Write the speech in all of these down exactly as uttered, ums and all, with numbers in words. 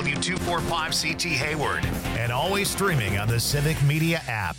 W two forty-five C T Hayward, and always streaming on the Civic Media app.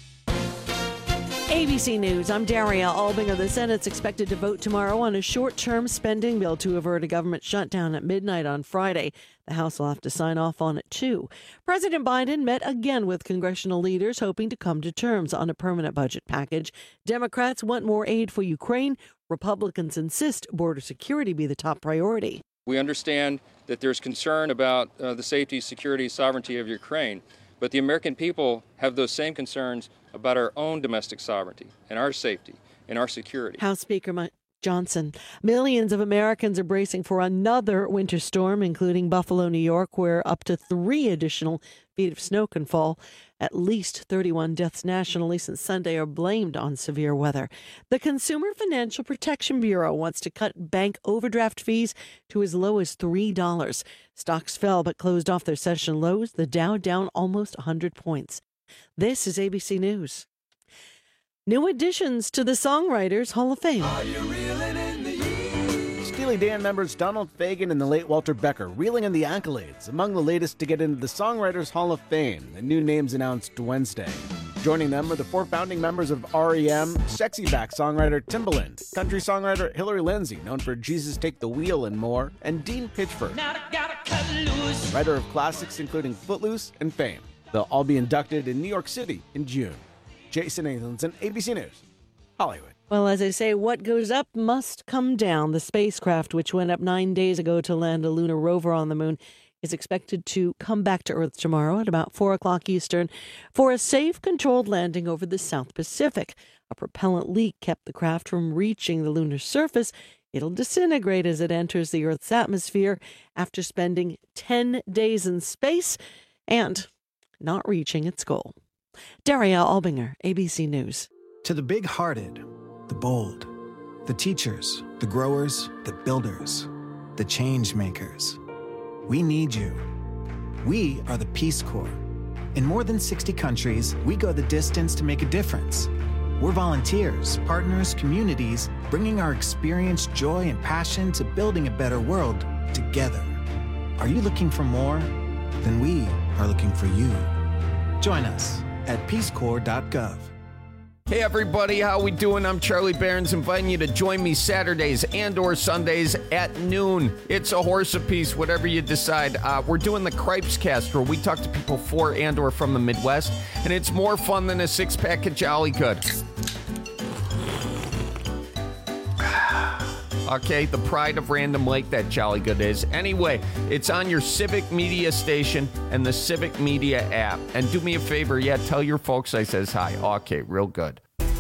A B C News, I'm Daria Albinger. The Senate's expected to vote tomorrow on a short-term spending bill to avert a government shutdown at midnight on Friday. The House will have to sign off on it, too. President Biden met again with congressional leaders, hoping to come to terms on a permanent budget package. Democrats want more aid for Ukraine. Republicans insist border security be the top priority. We understand that there's concern about uh, the safety, security, sovereignty of Ukraine, but the American people have those same concerns about our own domestic sovereignty and our safety and our security. House Speaker Mike Johnson. Millions of Americans are bracing for another winter storm, including Buffalo, New York, where up to three additional feet of snow can fall. At least thirty-one deaths nationally since Sunday are blamed on severe weather. The Consumer Financial Protection Bureau wants to cut bank overdraft fees to as low as three dollars. Stocks fell but closed off their session lows, the Dow down almost one hundred points. This is A B C News. New additions to the Songwriters Hall of Fame. Are you reeling in the years? Steely Dan members Donald Fagen and the late Walter Becker reeling in the accolades. Among the latest to get into the Songwriters Hall of Fame, the new names announced Wednesday. Joining them are the four founding members of R E M, sexy back songwriter Timbaland, country songwriter Hillary Lindsey, known for Jesus Take the Wheel and more, and Dean Pitchford, writer of classics including Footloose and Fame. They'll all be inducted in New York City in June. Jason Nathanson, A B C News, Hollywood. Well, as I say, what goes up must come down. The spacecraft, which went up nine days ago to land a lunar rover on the moon, is expected to come back to Earth tomorrow at about four o'clock Eastern for a safe, controlled landing over the South Pacific. A propellant leak kept the craft from reaching the lunar surface. It'll disintegrate as it enters the Earth's atmosphere after spending ten days in space and not reaching its goal. Daria Albinger, A B C News. To the big-hearted, the bold, the teachers, the growers, the builders, the change makers, we need you. We are the Peace Corps. In more than sixty countries, we go the distance to make a difference. We're volunteers, partners, communities, bringing our experience, joy, and passion to building a better world together. Are you looking for more? Then we are looking for you. Join us at peace corps dot gov. Hey everybody, how we doing? I'm Charlie Barons, inviting you to join me Saturdays and or Sundays at noon. It's a horse apiece, whatever you decide. Uh, we're doing the Cripes Cast, where we talk to people for and or from the Midwest, and it's more fun than a six-pack of Jolly Good. Okay, the pride of Random Lake, that Jolly Good is. Anyway, it's on your Civic Media station and the Civic Media app. And do me a favor, yeah, tell your folks I says hi. Okay, real good.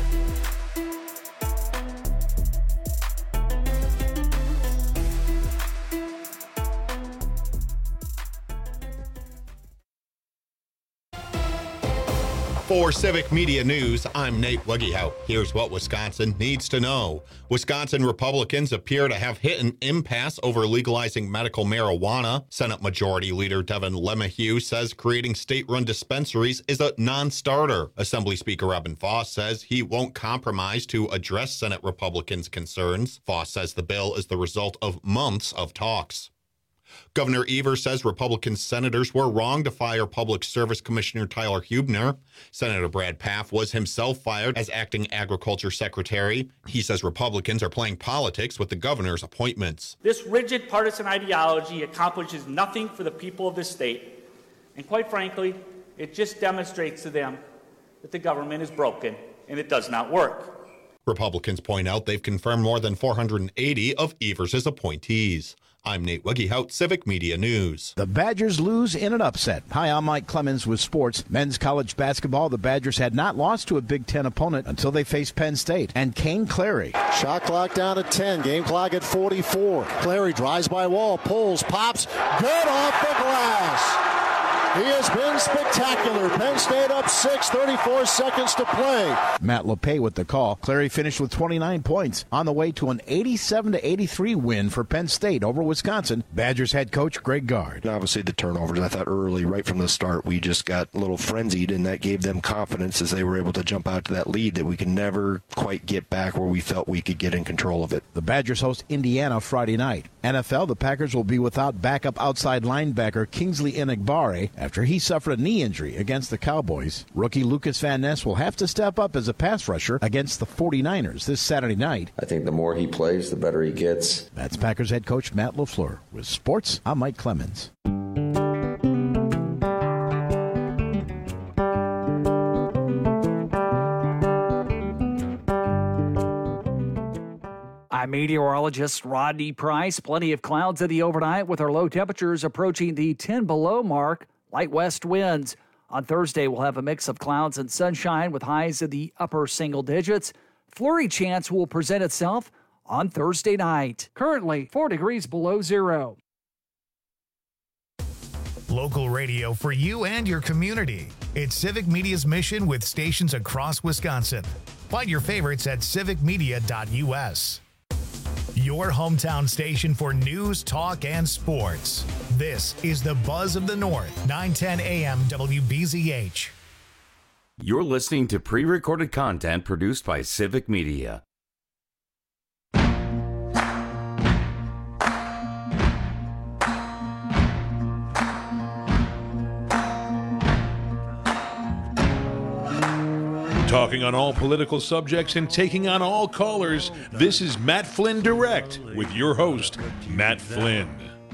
For Civic Media News, I'm Nate Wuggehout. Here's what Wisconsin needs to know. Wisconsin Republicans appear to have hit an impasse over legalizing medical marijuana. Senate Majority Leader Devin LeMahieu says creating state-run dispensaries is a non-starter. Assembly Speaker Evan Foss says he won't compromise to address Senate Republicans' concerns. Foss says the bill is the result of months of talks. Governor Evers says Republican senators were wrong to fire Public Service Commissioner Tyler Huebner. Senator Brad Pfaff was himself fired as acting agriculture secretary. He says Republicans are playing politics with the governor's appointments. This rigid partisan ideology accomplishes nothing for the people of this state. And quite frankly, it just demonstrates to them that the government is broken and it does not work. Republicans point out they've confirmed more than four hundred eighty of Evers' appointees. I'm Nate Wuggehout, Civic Media News. The Badgers lose in an upset. Hi, I'm Mike Clemens with sports. Men's college basketball, the Badgers had not lost to a Big Ten opponent until they faced Penn State. And Kane Clary. Shot clock down to ten, game clock at forty-four. Clary drives by wall, pulls, pops, good off the glass. He has been spectacular. Penn State up six, thirty-four seconds to play. Matt LePay with the call. Clary finished with twenty-nine points on the way to an eighty-seven to eighty-three win for Penn State over Wisconsin. Badgers head coach Greg Gard. Obviously the turnovers, I thought early, right from the start, we just got a little frenzied, and that gave them confidence as they were able to jump out to that lead that we could never quite get back where we felt we could get in control of it. The Badgers host Indiana Friday night. N F L, the Packers will be without backup outside linebacker Kingsley Enagbare after he suffered a knee injury against the Cowboys. Rookie Lucas Van Ness will have to step up as a pass rusher against the forty-niners this Saturday night. I think the more he plays, the better he gets. That's Packers head coach Matt LaFleur. With sports, I'm Mike Clemens. I'm meteorologist Rodney Price. Plenty of clouds in the overnight with our low temperatures approaching the ten below mark. Light west winds. On Thursday, we'll have a mix of clouds and sunshine with highs in the upper single digits. Flurry chance will present itself on Thursday night. Currently, four degrees below zero. Local radio for you and your community. It's Civic Media's mission with stations across Wisconsin. Find your favorites at civic media dot u s. Your hometown station for news, talk, and sports. This is the Buzz of the North, nine ten a m W B Z H. You're listening to pre-recorded content produced by Civic Media. Talking on all political subjects and taking on all callers, this is Matt Flynn Direct with your host, Matt Flynn.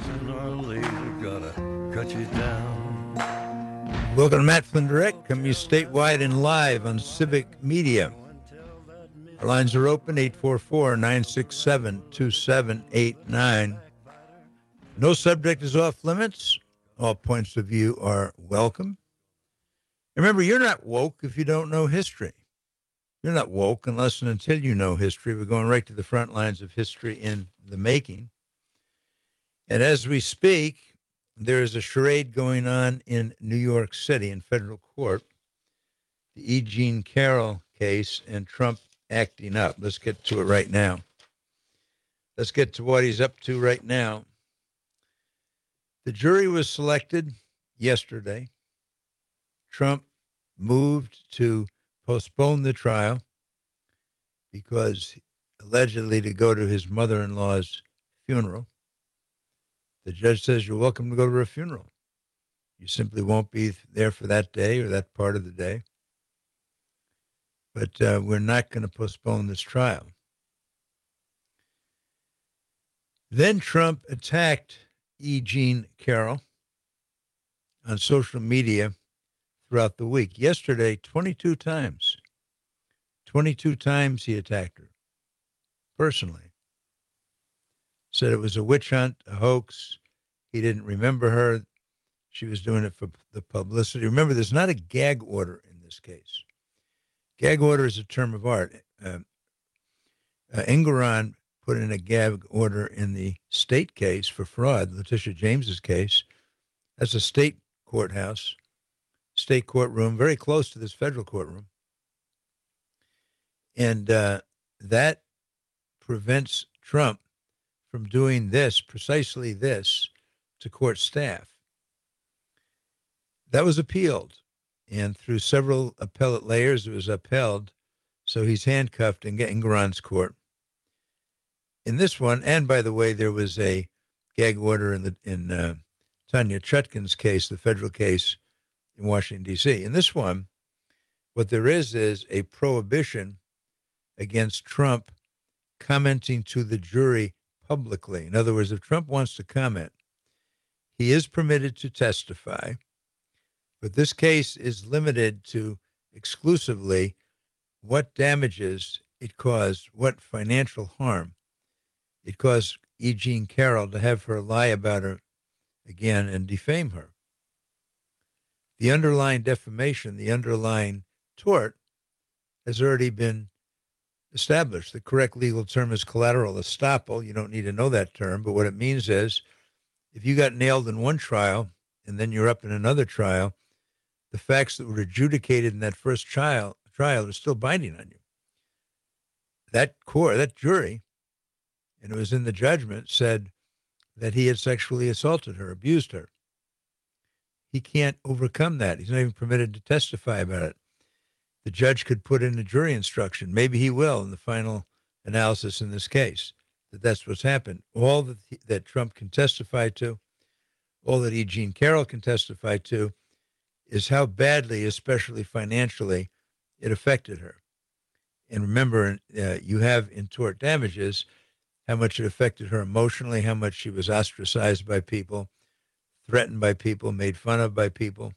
Welcome to Matt Flynn Direct, coming to you statewide and live on Civic Media. Our lines are open, eight four four, nine six seven, two seven eight nine. No subject is off limits. All points of view are welcome. Remember, you're not woke if you don't know history. You're not woke unless and until you know history. We're going right to the front lines of history in the making. And as we speak, there is a charade going on in New York City in federal court, the E. Jean Carroll case and Trump acting up. Let's get to it right now. Let's get to what he's up to right now. The jury was selected yesterday. Trump moved to postpone the trial because allegedly to go to his mother-in-law's funeral. The judge says you're welcome to go to her funeral. You simply won't be there for that day or that part of the day. But uh, we're not going to postpone this trial. Then Trump attacked E. Jean Carroll on social media throughout the week. Yesterday, twenty-two times. twenty-two times he attacked her, personally. Said it was a witch hunt, a hoax. He didn't remember her. She was doing it for the publicity. Remember, there's not a gag order in this case. Gag order is a term of art. Uh, uh, Engoron put in a gag order in the state case for fraud, Letitia James's case. That's a state courthouse. State courtroom, very close to this federal courtroom. And uh, that prevents Trump from doing this, precisely this, to court staff. That was appealed. And through several appellate layers, it was upheld. So he's handcuffed in Engoron's court. In this one, and by the way, there was a gag order in, the, in uh, Tanya Chutkan's case, the federal case, in Washington, D C. In this one, what there is is a prohibition against Trump commenting to the jury publicly. In other words, if Trump wants to comment, he is permitted to testify, but this case is limited to exclusively what damages it caused, what financial harm it caused E. Jean Carroll to have her lie about her again and defame her. The underlying defamation, the underlying tort, has already been established. The correct legal term is collateral estoppel. You don't need to know that term, but what it means is if you got nailed in one trial and then you're up in another trial, the facts that were adjudicated in that first trial trial are still binding on you. That court, that jury, and it was in the judgment, said that he had sexually assaulted her, abused her. He can't overcome that. He's not even permitted to testify about it. The judge could put in a jury instruction. Maybe he will in the final analysis in this case, that that's what's happened. All that, that Trump can testify to, all that E. Jean Carroll can testify to, is how badly, especially financially, it affected her. And remember, uh, you have in tort damages how much it affected her emotionally, how much she was ostracized by people, threatened by people, made fun of by people.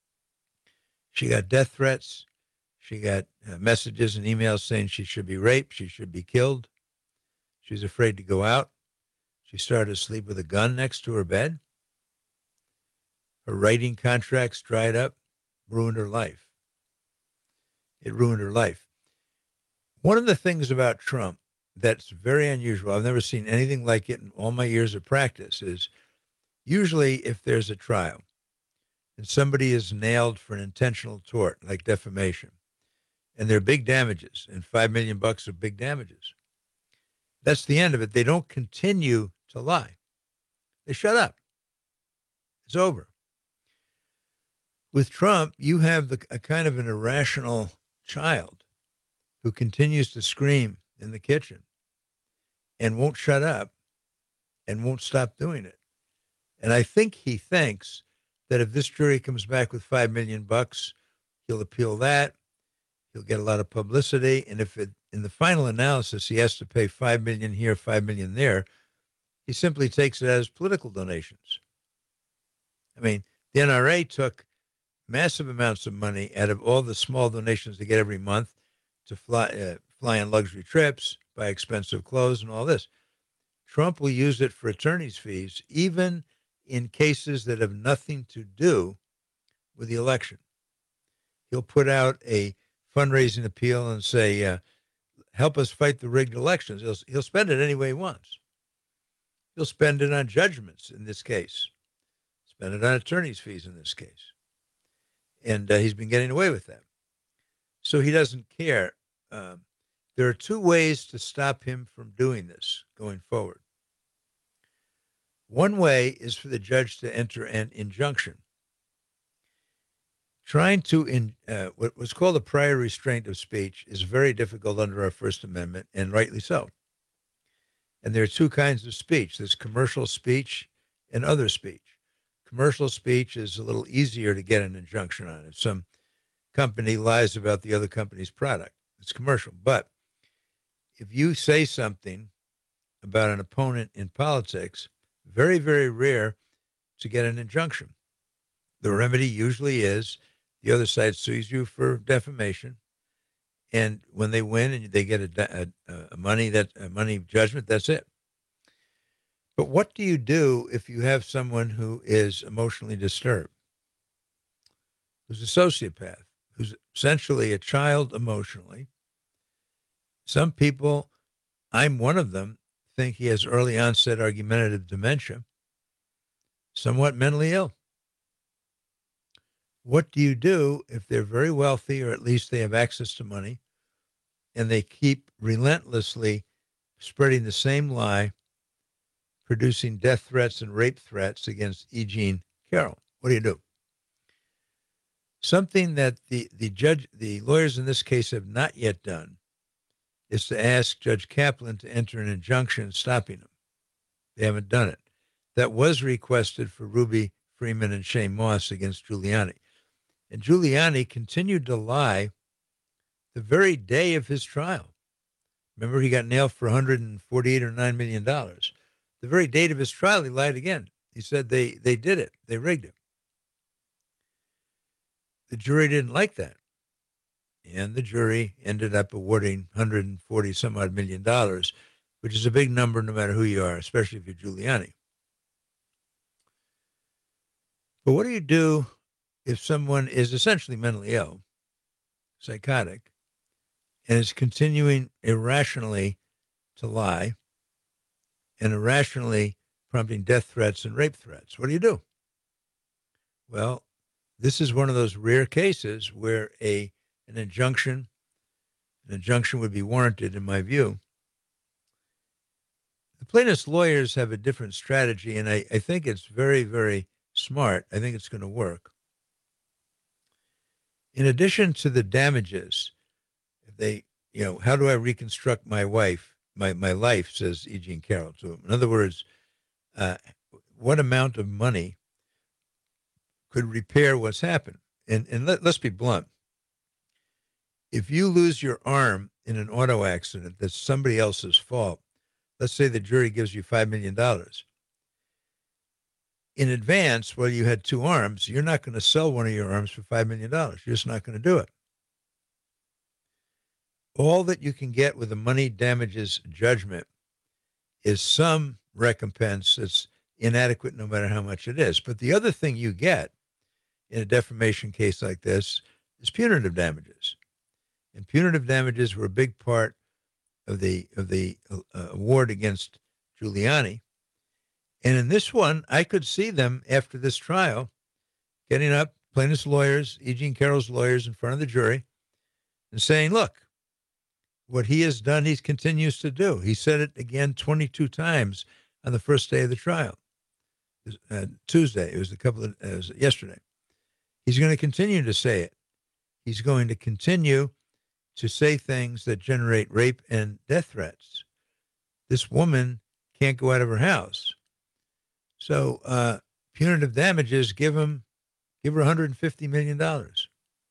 She got death threats. She got uh, messages and emails saying she should be raped, she should be killed. She's afraid to go out. She started to sleep with a gun next to her bed. Her writing contracts dried up, ruined her life. It ruined her life. One of the things about Trump that's very unusual, I've never seen anything like it in all my years of practice, is usually if there's a trial and somebody is nailed for an intentional tort, like defamation, and they're big damages, and five million bucks are big damages, that's the end of it. They don't continue to lie. They shut up. It's over. With Trump, you have the, a kind of an irrational child who continues to scream in the kitchen and won't shut up and won't stop doing it. And I think he thinks that if this jury comes back with five million bucks, he'll appeal that. He'll get a lot of publicity. And if it, in the final analysis, he has to pay five million here, five million there, he simply takes it as political donations. I mean, the N R A took massive amounts of money out of all the small donations they get every month to fly, uh, fly on luxury trips, buy expensive clothes and all this. Trump will use it for attorney's fees, even in cases that have nothing to do with the election. He'll put out a fundraising appeal and say, uh, help us fight the rigged elections. He'll, he'll spend it any way he wants. He'll spend it on judgments in this case, spend it on attorney's fees in this case. And uh, he's been getting away with that. So he doesn't care. Um, there are two ways to stop him from doing this going forward. One way is for the judge to enter an injunction. Trying to, in, uh, what was called a prior restraint of speech is very difficult under our First Amendment, and rightly so. And there are two kinds of speech. There's commercial speech and other speech. Commercial speech is a little easier to get an injunction on. If some company lies about the other company's product, it's commercial. But if you say something about an opponent in politics, very, very rare to get an injunction. The remedy usually is the other side sues you for defamation, and when they win and they get a, a, a money that a money judgment, that's it. But what do you do if you have someone who is emotionally disturbed, who's a sociopath, who's essentially a child emotionally? Some people, I'm one of them, think he has early onset argumentative dementia, somewhat mentally ill. What do you do if they're very wealthy, or at least they have access to money, and they keep relentlessly spreading the same lie, producing death threats and rape threats against E. Jean Carroll? What do you do? Something that the, the judge, the lawyers in this case have not yet done is to ask Judge Kaplan to enter an injunction stopping him. They haven't done it. That was requested for Ruby Freeman and Shane Moss against Giuliani. And Giuliani continued to lie the very day of his trial. Remember, he got nailed for one hundred forty-eight or nine million dollars. The very date of his trial, he lied again. He said they, they did it. They rigged it. The jury didn't like that. And the jury ended up awarding one hundred forty some odd million dollars, which is a big number no matter who you are, especially if you're Giuliani. But what do you do if someone is essentially mentally ill, psychotic, and is continuing irrationally to lie and irrationally prompting death threats and rape threats? What do you do? Well, this is one of those rare cases where a an injunction, an injunction would be warranted, in my view. The plaintiff's lawyers have a different strategy, and I, I think it's very, very smart. I think it's going to work. In addition to the damages, they, you know, how do I reconstruct my wife, my, my life, says E. Jean Carroll to him. In other words, uh, what amount of money could repair what's happened? And, and let, let's be blunt. If you lose your arm in an auto accident that's somebody else's fault, let's say the jury gives you five million dollars. In advance, while you had two arms, you're not going to sell one of your arms for five million dollars. You're just not going to do it. All that you can get with a money damages judgment is some recompense that's inadequate no matter how much it is. But the other thing you get in a defamation case like this is punitive damages. And punitive damages were a big part of the of the uh, award against Giuliani. And in this one, I could see them after this trial getting up, plaintiff's lawyers, E. Jean Carroll's lawyers in front of the jury and saying, look, what he has done, he continues to do. He said it again twenty-two times on the first day of the trial, uh, Tuesday. It was a couple of, it was yesterday. He's going to continue to say it. He's going to continue to say things that generate rape and death threats. This woman can't go out of her house. So uh, punitive damages, give him, give her one hundred fifty million dollars.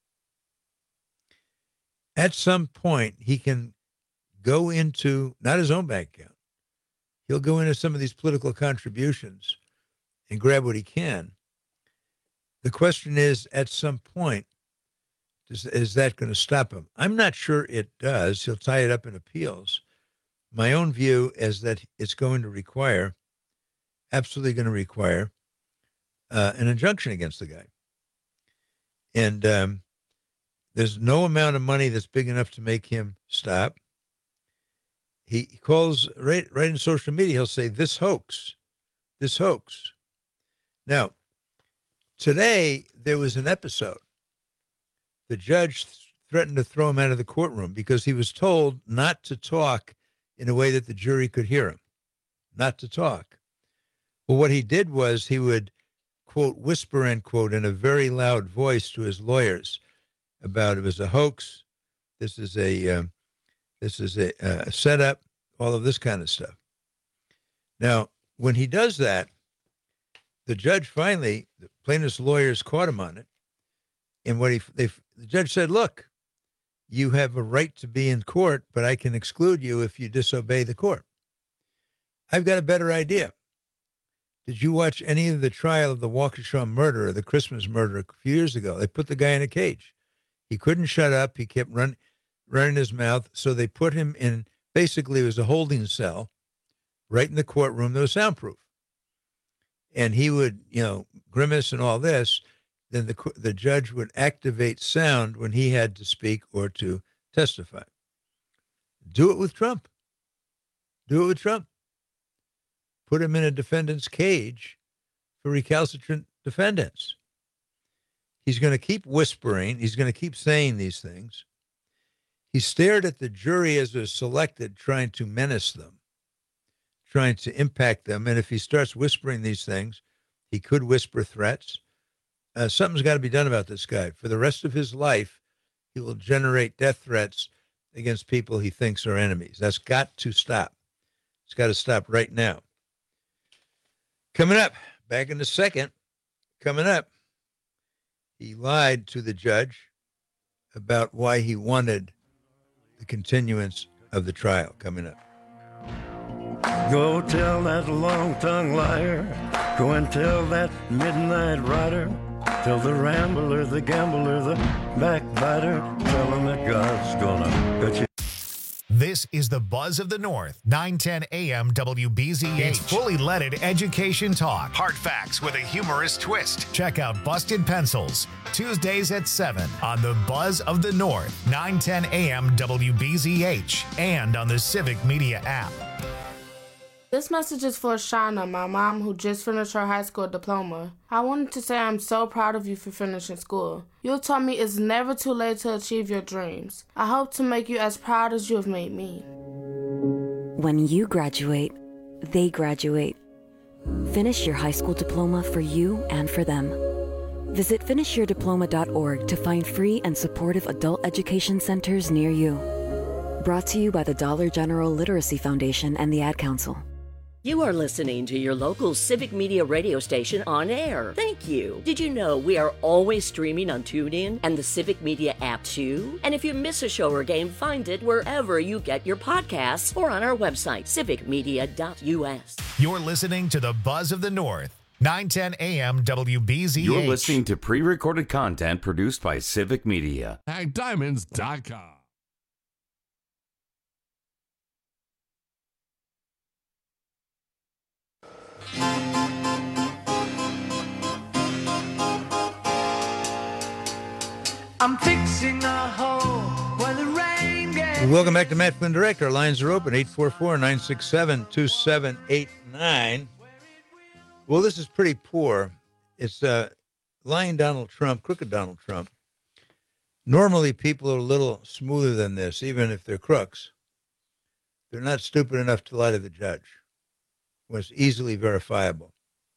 At some point, he can go into, not his own bank account, he'll go into some of these political contributions and grab what he can. The question is, at some point, Is, is that going to stop him? I'm not sure it does. He'll tie it up in appeals. My own view is that it's going to require, absolutely going to require, uh, an injunction against the guy. And um, there's no amount of money that's big enough to make him stop. He calls, right, right in social media, he'll say, this hoax, this hoax. Now, today there was an episode. The judge threatened to throw him out of the courtroom because he was told not to talk in a way that the jury could hear him, not to talk. Well, what he did was he would, quote, whisper, end quote, in a very loud voice to his lawyers about it was a hoax, this is a, um, this is a, a setup, all of this kind of stuff. Now, when he does that, the judge finally, the plaintiff's lawyers caught him on it. And what he, they, the judge said, look, you have a right to be in court, but I can exclude you if you disobey the court. I've got a better idea. Did you watch any of the trial of the Waukesha murder or the Christmas murder a few years ago? They put the guy in a cage. He couldn't shut up. He kept run, running his mouth. So they put him in, basically it was a holding cell right in the courtroom that was soundproof. And he would, you know, grimace and all this. Then the the judge would activate sound when he had to speak or to testify. Do it with Trump. Do it with Trump. Put him in a defendant's cage for recalcitrant defendants. He's going to keep whispering. He's going to keep saying these things. He stared at the jury as they're selected, trying to menace them, trying to impact them. And if he starts whispering these things, he could whisper threats. Uh, something's got to be done about this guy. For the rest of his life, he will generate death threats against people he thinks are enemies. That's got to stop. It's got to stop right now. Coming up, back in a second, coming up, he lied to the judge about why he wanted the continuance of the trial. Coming up. Go tell that long-tongued liar. Go and tell that midnight rider. Tell the rambler, the gambler, the backbiter. Tell him that God's gonna cut you. This is the Buzz of the North, nine ten A M W B Z H. It's fully leaded education talk. Hard facts with a humorous twist. Check out Busted Pencils, Tuesdays at seven on the Buzz of the North, nine ten A M W B Z H, and on the Civic Media app. This message is for Shauna, my mom, who just finished her high school diploma. I wanted to say I'm so proud of you for finishing school. You taught me it's never too late to achieve your dreams. I hope to make you as proud as you have made me. When you graduate, they graduate. Finish your high school diploma for you and for them. Visit finish your diploma dot org to find free and supportive adult education centers near you. Brought to you by the Dollar General Literacy Foundation and the Ad Council. You are listening to your local Civic Media radio station on air. Thank you. Did you know we are always streaming on TuneIn and the Civic Media app too? And if you miss a show or game, find it wherever you get your podcasts or on our website, civic media dot u s. You're listening to the Buzz of the North, nine ten A M W B Z H. You're listening to pre-recorded content produced by Civic Media. Ag Diamonds dot com. I'm fixing a hole where the rain gets. Welcome back to Matt Flynn Direct. Our lines are open, eight four four, nine six seven, two seven eight nine. Well, this is pretty poor. It's uh, lying Donald Trump, crooked Donald Trump. Normally, people are a little smoother than this, even if they're crooks. They're not stupid enough to lie to the judge. It was easily verifiable.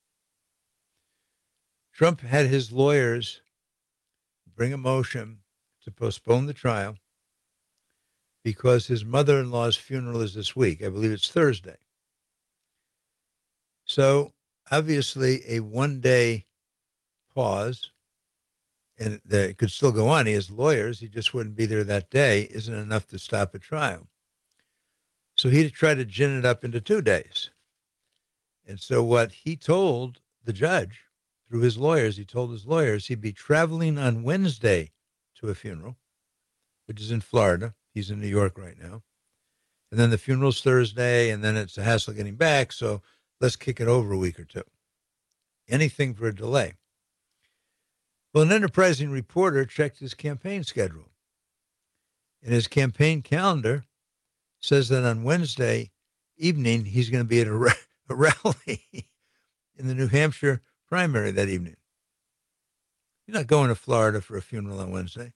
Trump had his lawyers bring a motion to postpone the trial because his mother-in-law's funeral is this week. I believe it's Thursday. So, obviously, a one-day pause, and it could still go on. He has lawyers. He just wouldn't be there that day. Isn't enough to stop a trial. So he tried to gin it up into two days. And so what he told the judge, through his lawyers, he told his lawyers he'd be traveling on Wednesday to a funeral, which is in Florida. He's in New York right now. And then the funeral's Thursday, and then it's a hassle getting back, so let's kick it over a week or two. Anything for a delay. Well, an enterprising reporter checked his campaign schedule. And his campaign calendar says that on Wednesday evening, he's going to be at a, ra- a rally in the New Hampshire primary that evening. He's not going to Florida for a funeral on Wednesday.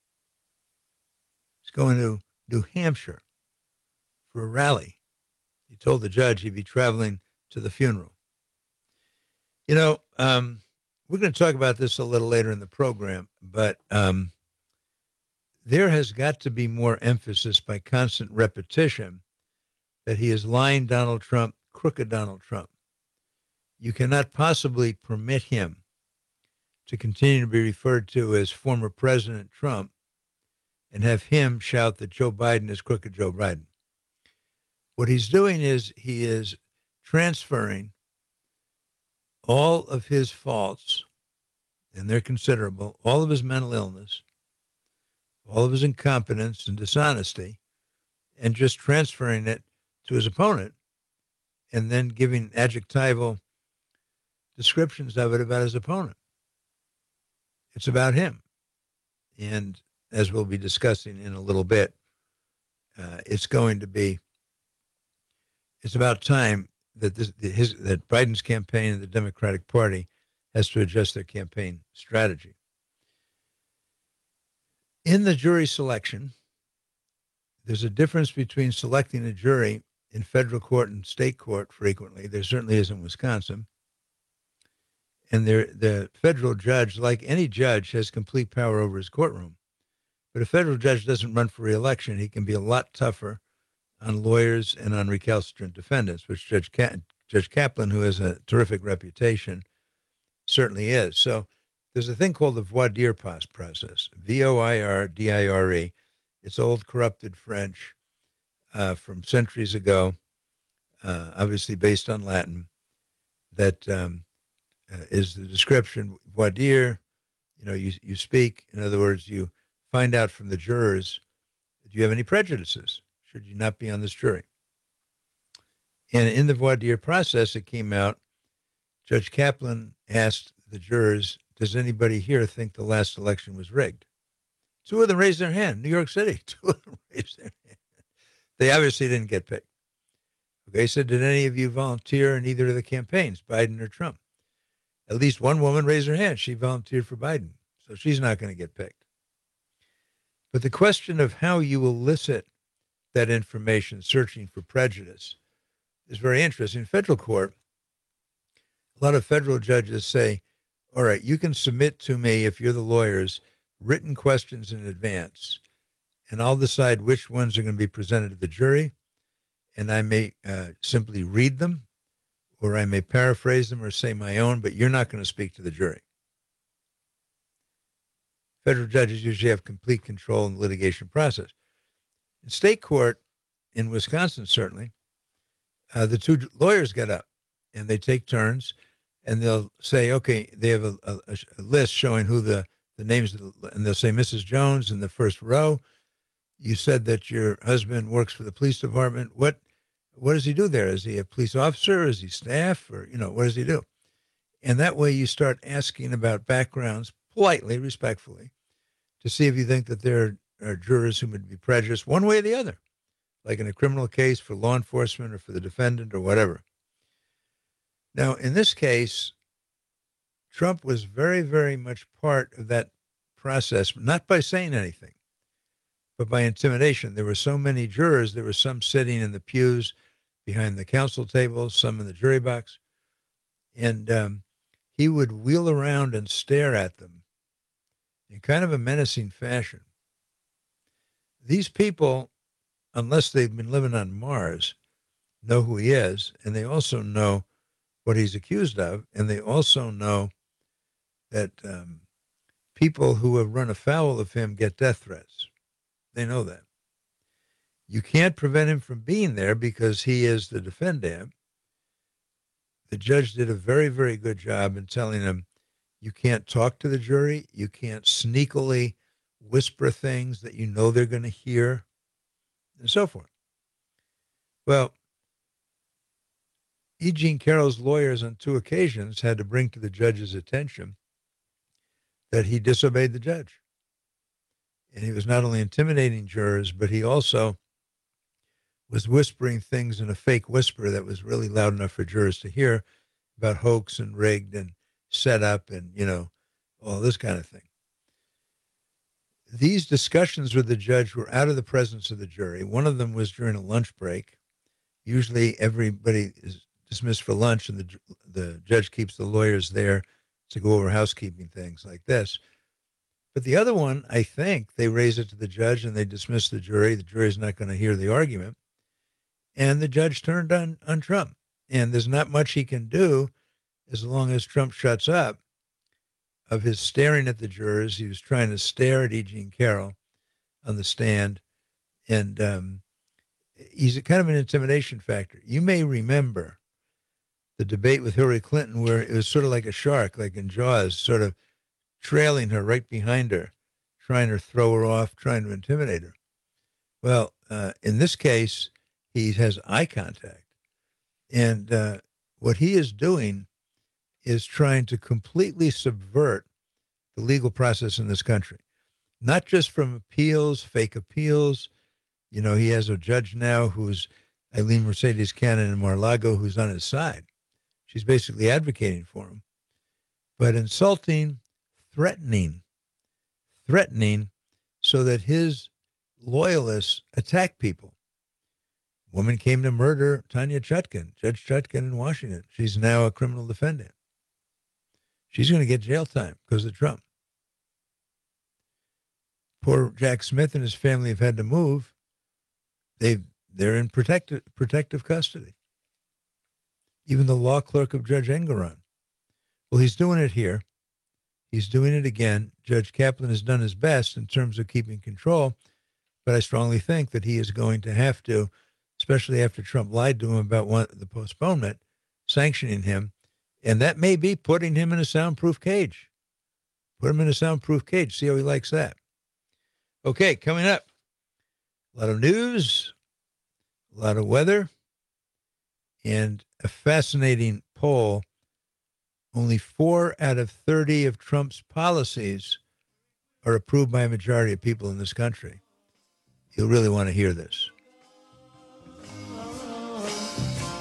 He's going to New Hampshire for a rally. He told the judge he'd be traveling to the funeral. You know, um, we're going to talk about this a little later in the program, but um, there has got to be more emphasis by constant repetition that he is lying Donald Trump, crooked Donald Trump. You cannot possibly permit him to continue to be referred to as former President Trump and have him shout that Joe Biden is crooked Joe Biden. What he's doing is he is transferring all of his faults, and they're considerable, all of his mental illness, all of his incompetence and dishonesty, and just transferring it to his opponent and then giving adjectival descriptions of it about his opponent. It's about him. And as we'll be discussing in a little bit, uh, it's going to be, it's about time that this, his, that Biden's campaign and the Democratic Party has to adjust their campaign strategy. In the jury selection, there's a difference between selecting a jury in federal court and state court frequently. There certainly is in Wisconsin. And there, the federal judge, like any judge, has complete power over his courtroom. But a federal judge doesn't run for re-election. He can be a lot tougher on lawyers and on recalcitrant defendants, which Judge Ka- Judge Kaplan, who has a terrific reputation, certainly is. So there's a thing called the voir dire process, V O I R D I R E. It's old corrupted French uh, from centuries ago, uh, obviously based on Latin, that um, uh, is the description. Voir dire, you know, you, you speak. In other words, you find out from the jurors, do you have any prejudices? Should you not be on this jury? And in the voir dire process, it came out, Judge Kaplan asked the jurors, does anybody here think the last election was rigged? Two of them raised their hand. New York City, two of them raised their hand. They obviously didn't get picked. Okay, so did any of you volunteer in either of the campaigns, Biden or Trump? At least one woman raised her hand. She volunteered for Biden, so she's not going to get picked. But the question of how you elicit that information, searching for prejudice, is very interesting. In federal court, a lot of federal judges say, all right, you can submit to me, if you're the lawyers, written questions in advance, and I'll decide which ones are going to be presented to the jury, and I may uh, simply read them, or I may paraphrase them or say my own, but you're not going to speak to the jury. Federal judges usually have complete control in the litigation process. In state court, in Wisconsin certainly, uh, the two lawyers get up and they take turns, and they'll say, okay, they have a, a, a list showing who the, the names, of the, and they'll say, Missus Jones in the first row, you said that your husband works for the police department. What what does he do there? Is he a police officer? Is he staff? Or, you know, what does he do? And that way you start asking about backgrounds politely, respectfully, to see if you think that there are jurors who would be prejudiced one way or the other, like in a criminal case for law enforcement or for the defendant or whatever. Now, in this case, Trump was very, very much part of that process, not by saying anything, but by intimidation. There were so many jurors. There were some sitting in the pews behind the counsel table, some in the jury box. And um, he would wheel around and stare at them in kind of a menacing fashion. These people, unless they've been living on Mars, know who he is, and they also know what he's accused of, and they also know that um, people who have run afoul of him get death threats. They know that. You can't prevent him from being there because he is the defendant. The judge did a very, very good job in telling him, you can't talk to the jury. You can't sneakily whisper things that you know they're going to hear, and so forth. Well, E. Jean Carroll's lawyers on two occasions had to bring to the judge's attention that he disobeyed the judge. And he was not only intimidating jurors, but he also was whispering things in a fake whisper that was really loud enough for jurors to hear about hoax and rigged and set up and, you know, all this kind of thing. These discussions with the judge were out of the presence of the jury. One of them was during a lunch break. Usually everybody is dismissed for lunch, and the the judge keeps the lawyers there to go over housekeeping things like this. But the other one, I think, they raise it to the judge and they dismiss the jury. The jury's not going to hear the argument. And the judge turned on, on Trump. And there's not much he can do as long as Trump shuts up of his staring at the jurors. He was trying to stare at E. Jean Carroll on the stand. And um, he's a kind of an intimidation factor. You may remember the debate with Hillary Clinton where it was sort of like a shark, like in Jaws, sort of trailing her right behind her, trying to throw her off, trying to intimidate her. Well, uh, in this case, he has eye contact. And uh, what he is doing is trying to completely subvert the legal process in this country, not just from appeals, fake appeals. You know, he has a judge now who's Eileen Mercedes Cannon in Mar-a-Lago, who's on his side. She's basically advocating for him, but insulting, threatening, threatening so that his loyalists attack people. Woman came to murder Tanya Chutkan, Judge Chutkan in Washington. She's now a criminal defendant. She's going to get jail time because of Trump. Poor Jack Smith and his family have had to move. They've, they're in protective, protective custody. Even the law clerk of Judge Engoron. Well, he's doing it here. He's doing it again. Judge Kaplan has done his best in terms of keeping control, but I strongly think that he is going to have to, especially after Trump lied to him about one, the postponement, sanctioning him, and that may be putting him in a soundproof cage. Put him in a soundproof cage. See how he likes that. Okay, coming up, a lot of news, a lot of weather, and a fascinating poll. Only four out of thirty of Trump's policies are approved by a majority of people in this country. You'll really want to hear this.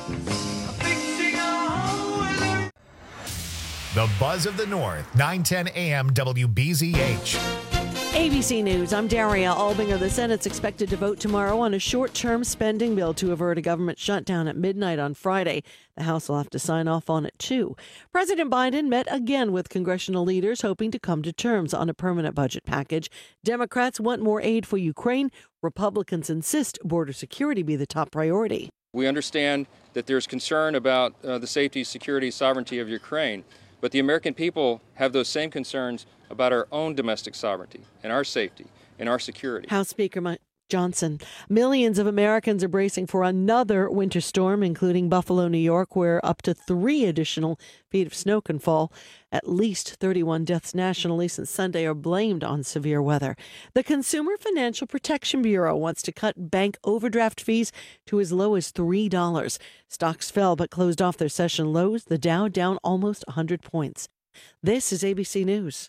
The Buzz of the North, nine ten A M W B Z H. A B C News, I'm Daria Albinger. The Senate's expected to vote tomorrow on a short-term spending bill to avert a government shutdown at midnight on Friday. The House will have to sign off on it, too. President Biden met again with congressional leaders, hoping to come to terms on a permanent budget package. Democrats want more aid for Ukraine. Republicans insist border security be the top priority. We understand that there's concern about uh, the safety, security, sovereignty of Ukraine. But the American people have those same concerns about our own domestic sovereignty and our safety and our security. House Speaker Mike Johnson. Millions of Americans are bracing for another winter storm, including Buffalo, New York, where up to three additional feet of snow can fall. At least thirty-one deaths nationally since Sunday are blamed on severe weather. The Consumer Financial Protection Bureau wants to cut bank overdraft fees to as low as three dollars. Stocks fell but closed off their session lows, the Dow down almost one hundred points. This is A B C News.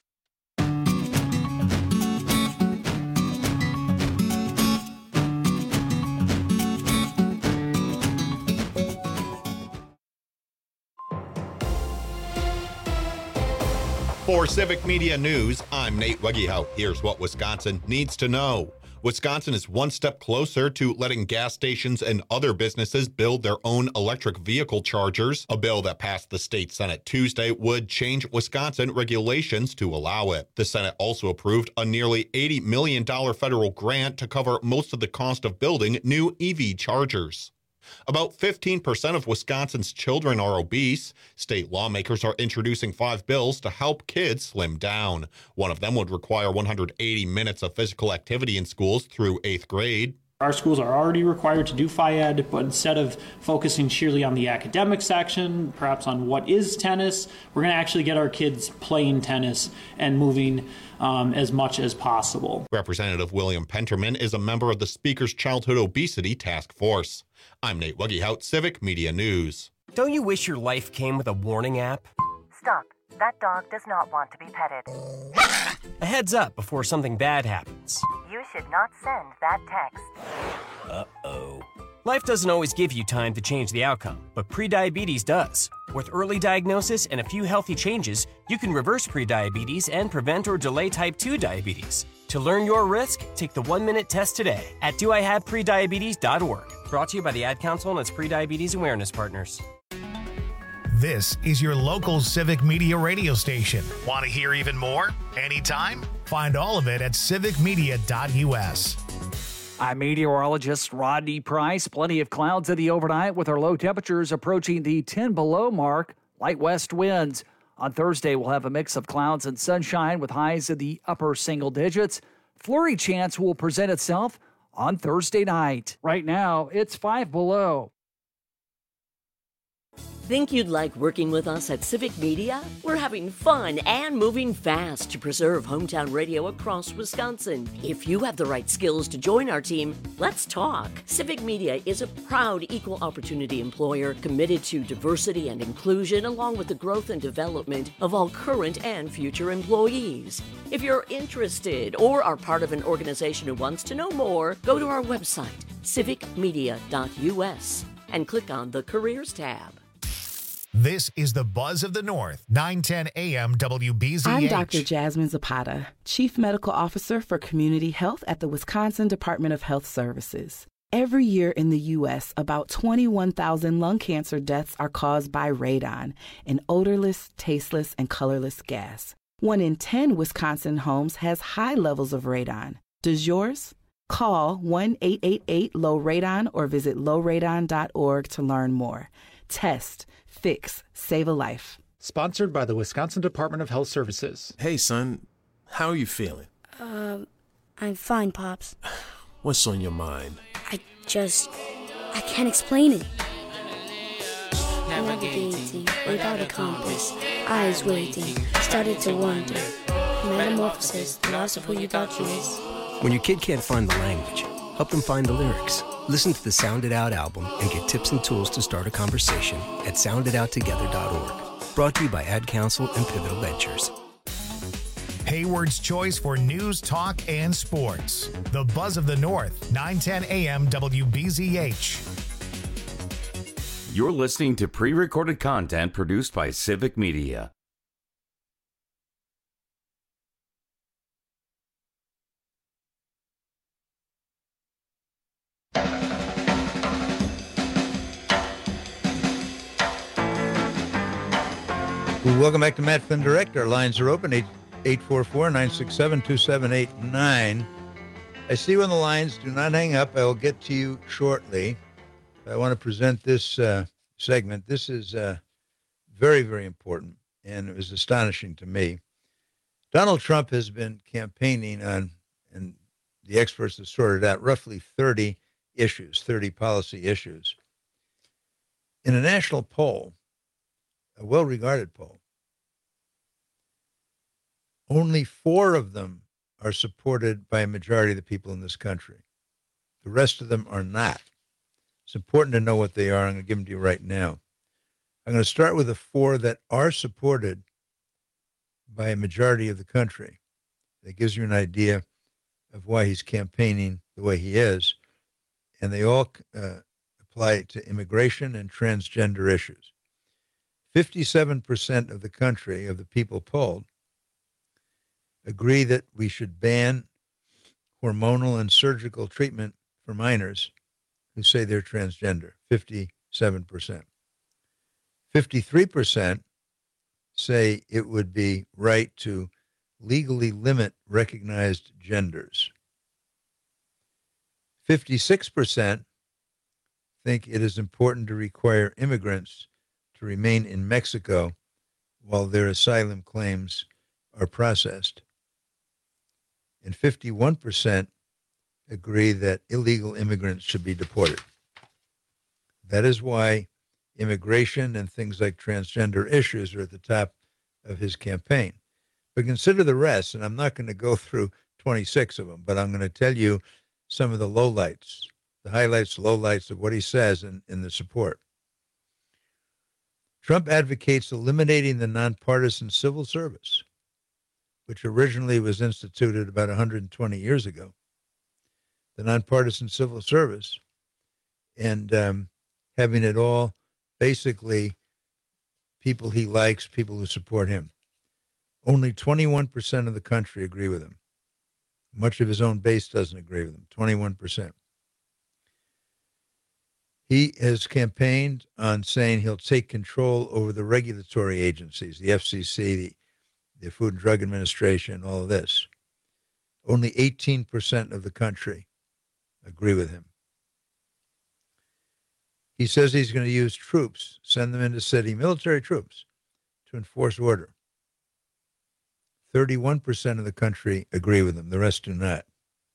For Civic Media News, I'm Nate Wegehout. Here's what Wisconsin needs to know. Wisconsin is one step closer to letting gas stations and other businesses build their own electric vehicle chargers. A bill that passed the state Senate Tuesday would change Wisconsin regulations to allow it. The Senate also approved a nearly eighty million dollars federal grant to cover most of the cost of building new E V chargers. About fifteen percent of Wisconsin's children are obese. State lawmakers are introducing five bills to help kids slim down. One of them would require one hundred eighty minutes of physical activity in schools through eighth grade. Our schools are already required to do Phy Ed, but instead of focusing sheerly on the academic section, perhaps on what is tennis, we're going to actually get our kids playing tennis and moving um, as much as possible. Representative William Penterman is a member of the Speaker's Childhood Obesity Task Force. I'm Nate Wegehout, Civic Media News. Don't you wish your life came with a warning app? Stop. That dog does not want to be petted. A heads up before something bad happens. You should not send that text. Uh-oh. Life doesn't always give you time to change the outcome, but prediabetes does. With early diagnosis and a few healthy changes, you can reverse prediabetes and prevent or delay type two diabetes. To learn your risk, take the one-minute test today at do I have prediabetes dot org. Brought to you by the Ad Council and its Prediabetes Awareness Partners. This is your local Civic Media radio station. Want to hear even more? Anytime? Find all of it at civic media dot U S. I'm meteorologist Rodney Price. Plenty of clouds in the overnight with our low temperatures approaching the ten below mark. Light west winds. On Thursday, we'll have a mix of clouds and sunshine with highs in the upper single digits. Flurry chance will present itself on Thursday night. Right now, it's five below. Think you'd like working with us at Civic Media? We're having fun and moving fast to preserve hometown radio across Wisconsin. If you have the right skills to join our team, let's talk. Civic Media is a proud equal opportunity employer committed to diversity and inclusion along with the growth and development of all current and future employees. If you're interested or are part of an organization who wants to know more, go to our website, civic media dot U S, and click on the Careers tab. This is the Buzz of the North, nine ten A M W B Z H. I'm Doctor Jasmine Zapata, Chief Medical Officer for Community Health at the Wisconsin Department of Health Services. Every year in the U S, about twenty-one thousand lung cancer deaths are caused by radon, an odorless, tasteless, and colorless gas. One in ten Wisconsin homes has high levels of radon. Does yours? Call one eight eight eight low radon or visit low radon dot org to learn more. Test, fix, save a life. Sponsored by the Wisconsin Department of Health Services. Hey, son. How are you feeling? Um, I'm fine, Pops. What's on your mind? I just... I can't explain it. Navigating without a compass, eyes waiting, started to wonder. Metamorphosis, the loss of who you thought you was. When your kid can't find the language, help them find the lyrics. Listen to the Sound It Out album and get tips and tools to start a conversation at sound it out together dot org. Brought to you by Ad Council and Pivotal Ventures. Hayward's choice for news, talk, and sports. The Buzz of the North, nine ten A M W B Z H. You're listening to pre-recorded content produced by Civic Media. Well, welcome back to Matt Flynn Direct. Our lines are open, eight four four, nine six seven, two seven eight nine. I see you on the lines. Do not hang up. I will get to you shortly. I want to present this uh, segment. This is uh, very, very important, and it was astonishing to me. Donald Trump has been campaigning on, and the experts have sorted out, roughly thirty issues, thirty policy issues. In a national poll, a well-regarded poll, only four of them are supported by a majority of the people in this country. The rest of them are not. It's important to know what they are. I'm going to give them to you right now. I'm going to start with the four that are supported by a majority of the country. That gives you an idea of why he's campaigning the way he is. And they all uh, apply to immigration and transgender issues. fifty-seven percent of the country, of the people polled, agree that we should ban hormonal and surgical treatment for minors who say they're transgender, fifty-seven percent. fifty-three percent say it would be right to legally limit recognized genders. fifty-six percent think it is important to require immigrants to remain in Mexico while their asylum claims are processed. And fifty-one percent agree that illegal immigrants should be deported. That is why immigration and things like transgender issues are at the top of his campaign. But consider the rest, and I'm not going to go through twenty-six of them, but I'm going to tell you some of the lowlights, the highlights, lowlights of what he says in, in the support. Trump advocates eliminating the nonpartisan civil service, which originally was instituted about one hundred twenty years ago, the nonpartisan civil service, and um, having it all basically people he likes, people who support him. Only twenty-one percent of the country agree with him. Much of his own base doesn't agree with him, twenty-one percent. He has campaigned on saying he'll take control over the regulatory agencies, the F C C, the, the Food and Drug Administration, all of this. Only eighteen percent of the country agree with him. He says he's going to use troops, send them into city, military troops, to enforce order. thirty-one percent of the country agree with him. The rest do not.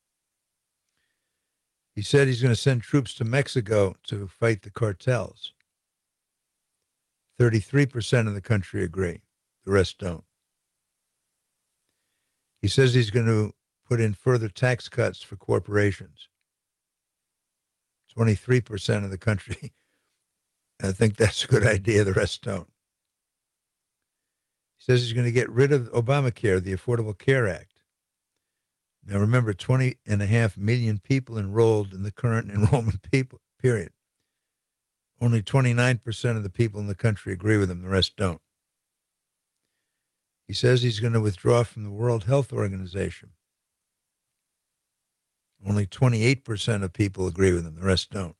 He said he's going to send troops to Mexico to fight the cartels. thirty-three percent of the country agree. The rest don't. He says he's going to put in further tax cuts for corporations. twenty-three percent of the country, I think that's a good idea. The rest don't. He says he's going to get rid of Obamacare, the Affordable Care Act. Now, remember, twenty and a half million people enrolled in the current enrollment people, period. Only twenty-nine percent of the people in the country agree with him. The rest don't. He says he's going to withdraw from the World Health Organization. Only twenty-eight percent of people agree with him. The rest don't.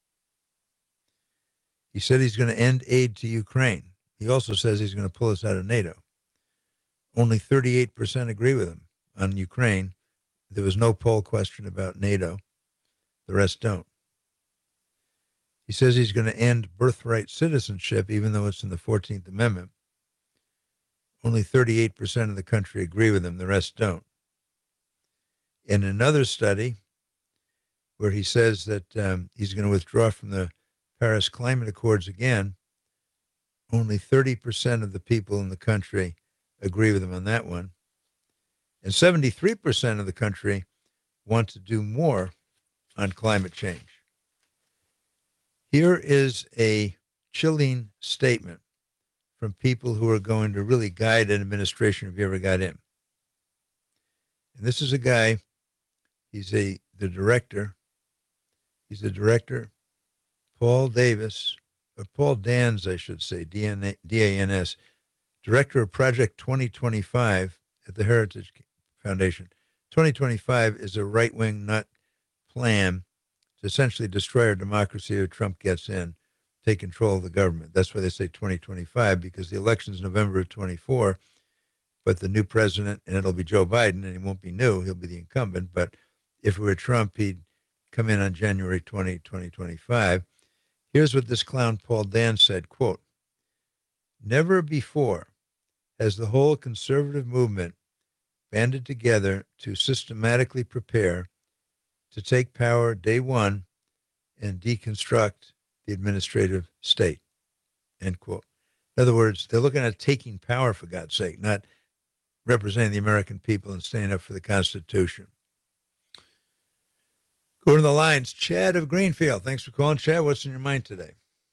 He said he's going to end aid to Ukraine. He also says he's going to pull us out of NATO. Only thirty-eight percent agree with him on Ukraine. There was no poll question about NATO. The rest don't. He says he's going to end birthright citizenship, even though it's in the fourteenth Amendment. Only thirty-eight percent of the country agree with him. The rest don't. In another study where he says that um, he's going to withdraw from the Paris Climate Accords again, only thirty percent of the people in the country agree with him on that one. And seventy-three percent of the country want to do more on climate change. Here is a chilling statement from people who are going to really guide an administration if you ever got in. And this is a guy, he's a the director, he's the director, Paul Davis, or Paul Dans, I should say, D A N S, director of Project twenty twenty-five at the Heritage Foundation. twenty twenty-five is a right-wing nut plan to essentially destroy our democracy if Trump gets in, take control of the government. That's why they say twenty twenty-five, because the election's November of twenty-four, but the new president, and it'll be Joe Biden, and he won't be new, he'll be the incumbent, but if it were Trump, he'd come in on January twentieth, twenty twenty-five. Here's what this clown Paul Dan said, quote, "Never before has the whole conservative movement banded together to systematically prepare to take power day one and deconstruct the administrative state," end quote. In other words, they're looking at taking power, for God's sake, not representing the American people and standing up for the Constitution. Go to the lines. Chad of Greenfield. Thanks for calling, Chad. What's in your mind today?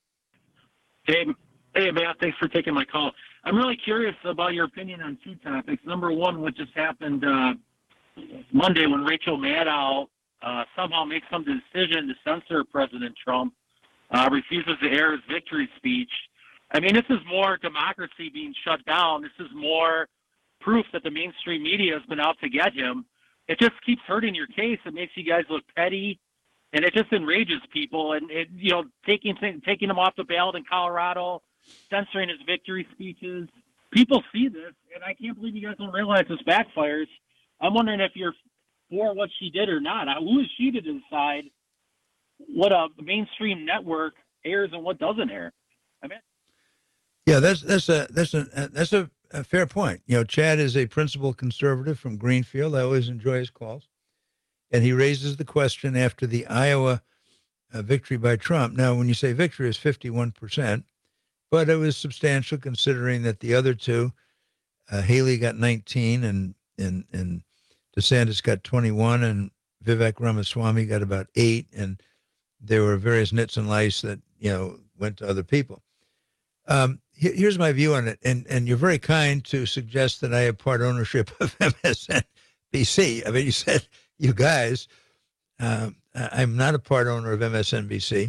Hey, hey, Matt. Thanks for taking my call. I'm really curious about your opinion on two topics. Number one, what just happened uh, Monday when Rachel Maddow uh, somehow makes some decision to censor President Trump, uh, refuses to air his victory speech. I mean, this is more democracy being shut down. This is more proof that the mainstream media has been out to get him. It just keeps hurting your case. It makes you guys look petty, and it just enrages people. And it, you know, taking taking him off the ballot in Colorado, censoring his victory speeches. People see this, and I can't believe you guys don't realize this backfires. I'm wondering if you're for what she did or not. Who is she to decide what a mainstream network airs and what doesn't air? I mean, yeah, that's that's a that's a that's a. A fair point. You know, Chad is a principled conservative from Greenfield. I always enjoy his calls. And he raises the question after the Iowa uh, victory by Trump. Now, when you say victory, it's fifty-one percent, but it was substantial considering that the other two, uh, Haley got nineteen and, and, and DeSantis got twenty-one and Vivek Ramaswamy got about eight. And there were various nits and lice that, you know, went to other people. Um, Here's my view on it, and, and you're very kind to suggest that I have part ownership of M S N B C. I mean, you said, you guys, um, I'm not a part owner of M S N B C.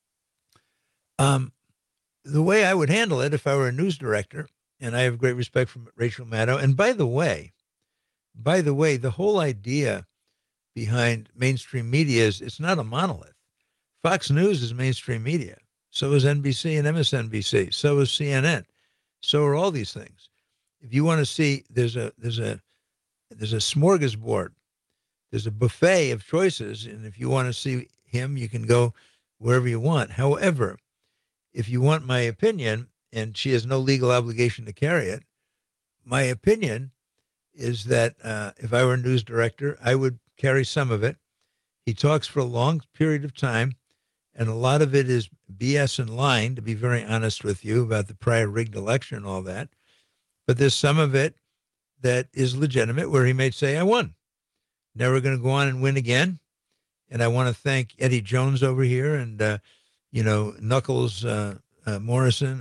Um, the way I would handle it if I were a news director, and I have great respect for Rachel Maddow, and by the way, by the way, the whole idea behind mainstream media is it's not a monolith. Fox News is mainstream media. So is N B C and M S N B C. So is C N N. So are all these things. If you want to see, there's a there's a there's a smorgasbord. There's a buffet of choices, and if you want to see him, you can go wherever you want. However, if you want my opinion, and she has no legal obligation to carry it, my opinion is that uh, if I were a news director, I would carry some of it. He talks for a long period of time. And a lot of it is B S and lying, to be very honest with you, about the prior rigged election and all that. But there's some of it that is legitimate, where he may say, I won. Never going to go on and win again. And I want to thank Eddie Jones over here and, uh, you know, Knuckles uh, uh, Morrison.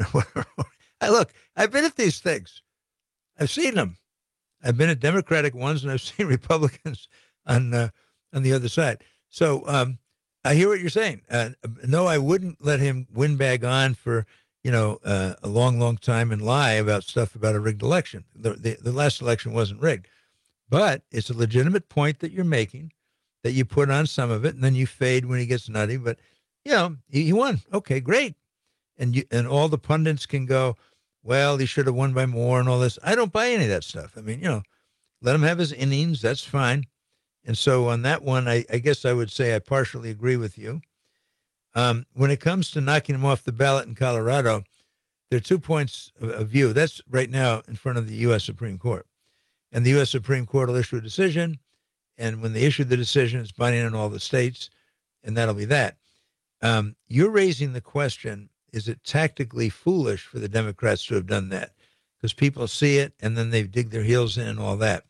I look, I've been at these things. I've seen them. I've been at Democratic ones, and I've seen Republicans on, uh, on the other side. So, um, I hear what you're saying. Uh, no, I wouldn't let him windbag on for, you know, uh, a long, long time and lie about stuff about a rigged election. The, the, the last election wasn't rigged. But it's a legitimate point that you're making, that you put on some of it, and then you fade when he gets nutty. But, you know, he, he won. Okay, great. And you, and all the pundits can go, well, he should have won by more and all this. I don't buy any of that stuff. I mean, you know, let him have his innings. That's fine. And so on that one, I, I guess I would say I partially agree with you. Um, when it comes to knocking him off the ballot in Colorado, there are two points of, of view. That's right now in front of the U S Supreme Court. And the U S Supreme Court will issue a decision. And when they issue the decision, it's binding on all the states. And that'll be that. Um, you're raising the question, is it tactically foolish for the Democrats to have done that? Because people see it, and then they dig their heels in and all that.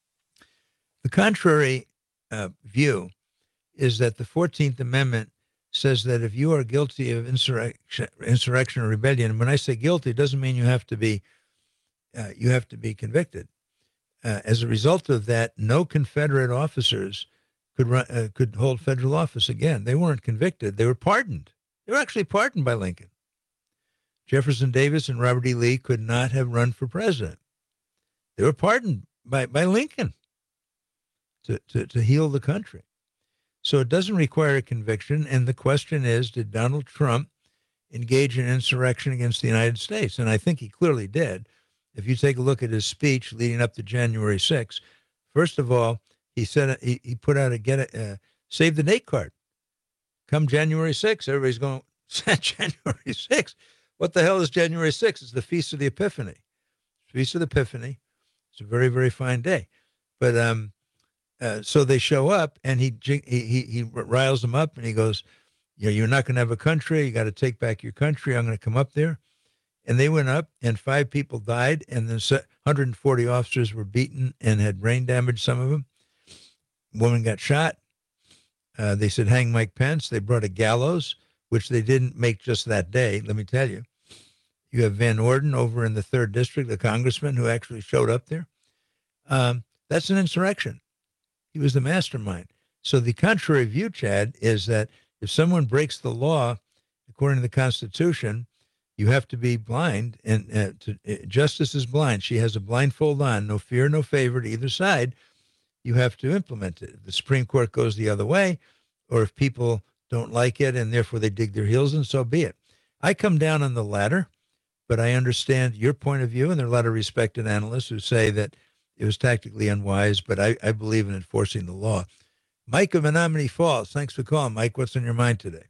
The contrary uh, view is that the fourteenth Amendment says that if you are guilty of insurrection, insurrection or rebellion, and when I say guilty, it doesn't mean you have to be uh, you have to be convicted. Uh, as a result of that, no Confederate officers could run, uh, could hold federal office again. They weren't convicted; they were pardoned. They were actually pardoned by Lincoln. Jefferson Davis and Robert E. Lee could not have run for president. They were pardoned by by Lincoln. To, to, to heal the country. So it doesn't require a conviction. And the question is, did Donald Trump engage in insurrection against the United States. And I think he clearly did. If you take a look at his speech leading up to January sixth, first of all, he said he, he put out a get a uh, save the date card. Come January sixth, everybody's going, January sixth. What the hell is January sixth? It's the Feast of the Epiphany. Feast of the Epiphany. It's a very, very fine day. But um, uh, so they show up, and he, he he he riles them up, and he goes, you know, you're not going to have a country. You got to take back your country. I'm going to come up there. And they went up, and five people died, and then one hundred forty officers were beaten and had brain damage, some of them. Woman got shot. Uh, they said, hang Mike Pence. They brought a gallows, which they didn't make just that day, let me tell you. You have Van Orden over in the third district, the congressman who actually showed up there. Um, that's an insurrection. He was the mastermind. So the contrary view, Chad, is that if someone breaks the law, according to the Constitution, you have to be blind, and uh, to, uh, justice is blind. She has a blindfold on, no fear, no favor to either side. You have to implement it. If the Supreme Court goes the other way, or if people don't like it and therefore they dig their heels in, so be it. I come down on the latter, but I understand your point of view, and there are a lot of respected analysts who say that it was tactically unwise, but I, I believe in enforcing the law. Mike of Menominee Falls, thanks for calling. Mike, what's on your mind today?